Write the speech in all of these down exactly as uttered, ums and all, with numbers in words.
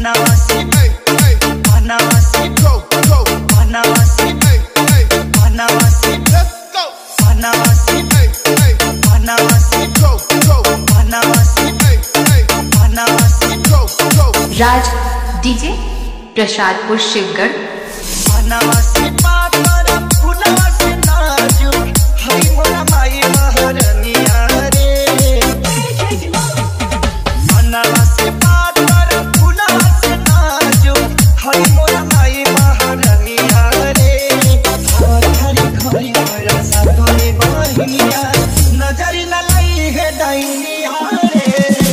Banawasi, hey, hey, Banawasi, go, go, Banawasi, hey, hey, Banawasi, let's go, Banawasi, hey, hey, Banawasi, go, go, Banawasi, hey, hey, Banawasi, go, go. Raj DJ Prasadpur Shivgarh. Banawasi पातरा फुलवासी नाजू हई मोरा माई महारानिया रे। Banawasi पातरा फुलवासी नाजू हई मोरा माई महारानिया रे। हरी खरी मोरा सातोरे बहिनिया नजर न लाई है डाइनिया रे।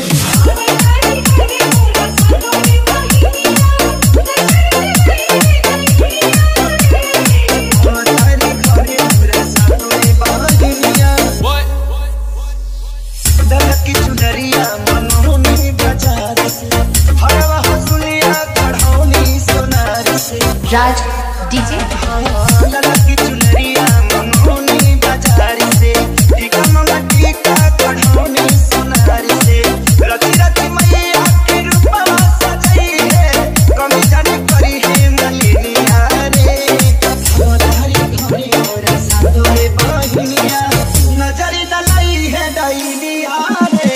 राज डीजे लड़की चुनरिया मनोनी बाजार से टीका मंगा टीका कढ़ौनी सोनार से रति रति मैया के रूपा सजाई है कमी जाने करी है मलिनिया रे। हमारी घरे और सातोरे बहिनिया नजर न लाई है डाइनिया रे।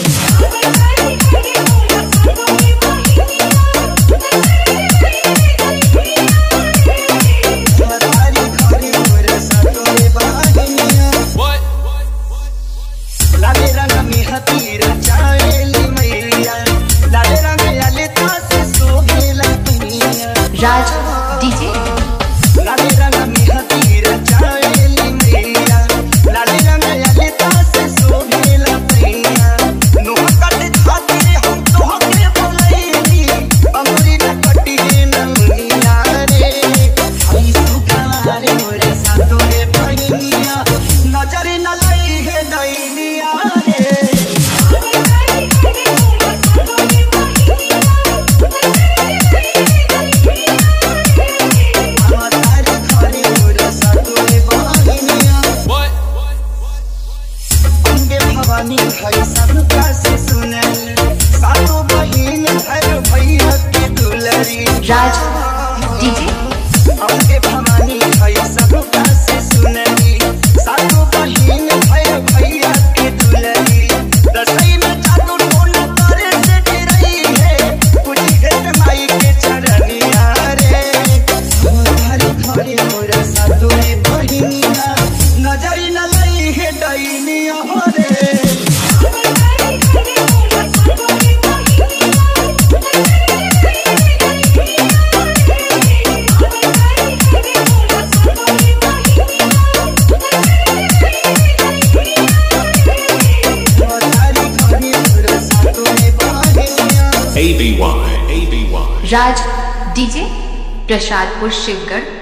राज डीजे लाले रंग में हतीर चावेली मैया लाले रंग याले तास सोहेला पैया नोह कट खातिर हम तोहके बोलैली अमरी न कटी नंगिया रे। हई सुखारे मोरे सातोरे बहिनिया नजर न लाई है डाइनिया रे। भवानी भाई सबका से सुनल सातों बहिन हर भैया के दुलरी। राज डीजे हमके भवानी भाई सबका से सुनली सातों बहिन हर भैया के दुलरी। रसोई में चादर टोल करे से डरई है पूजी है माई के चरनिया रे। हमारे घरे मोरा सातों बहिनिया नजर न लाई है डाइनिया रे। राज डीजे प्रसादपुर शिवगढ़।